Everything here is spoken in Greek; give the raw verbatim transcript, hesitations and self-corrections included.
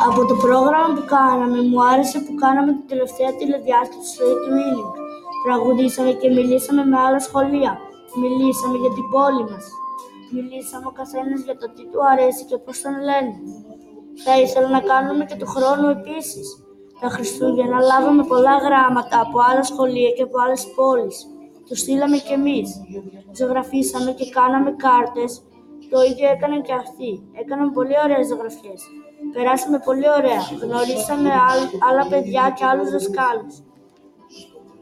Από το πρόγραμμα που κάναμε, μου άρεσε που κάναμε την τελευταία τηλεδιάσκεψη στο e-twinning. Τραγουδήσαμε και μιλήσαμε με άλλα σχολεία. Μιλήσαμε για την πόλη μας. Μιλήσαμε ο καθένας για το τι του αρέσει και πώς τον λένε. Θα ήθελα να κάνουμε και του χρόνου επίσης. Τα Χριστούγεννα λάβαμε πολλά γράμματα από άλλα σχολεία και από άλλες πόλεις. Τους στείλαμε κι εμείς. Ζωγραφίσαμε και κάναμε κάρτες. Το ίδιο έκαναν και αυτοί. Έκαναν πολύ ωραίες ζωγραφιές. Περάσαμε πολύ ωραία. Γνωρίσαμε άλλα παιδιά και άλλους δασκάλους.